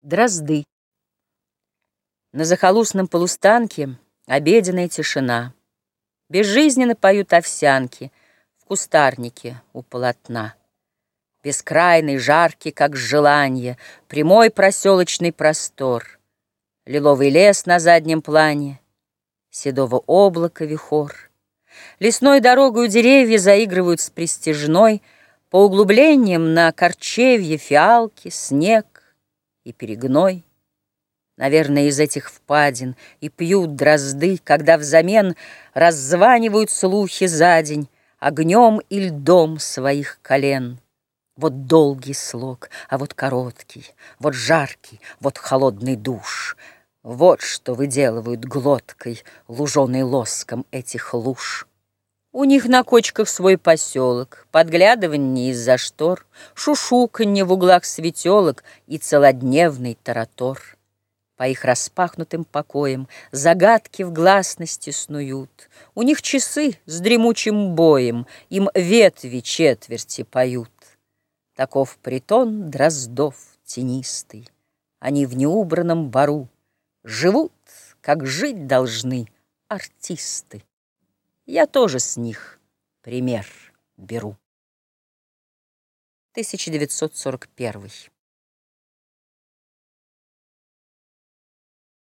Дрозды. На захолустном полустанке обеденная тишина. Безжизненно поют овсянки в кустарнике у полотна. Бескрайный, жаркий, как желанье, прямой проселочный простор. Лиловый лес на заднем плане, седого облака вихор. Лесной дорогою деревья заигрывают с пристяжной, по углублениям на корчевье фиалки, снег и перегной. Наверное, из этих впадин и пьют дрозды, когда взамен раззванивают слухи за день огнем и льдом своих колен. Вот долгий слог, а вот короткий, вот жаркий, вот холодный душ. Вот что выделывают глоткой, луженой лоском этих луж. У них на кочках свой поселок, подглядыванье из-за штор, шушуканье в углах светелок и целодневный таратор. По их распахнутым покоям загадки в гласности снуют. У них часы с дремучим боем, им ветви четверти поют. Таков притон дроздов тенистый. Они в неубранном бару живут, как жить должны артисты. Я тоже с них пример беру. 1941.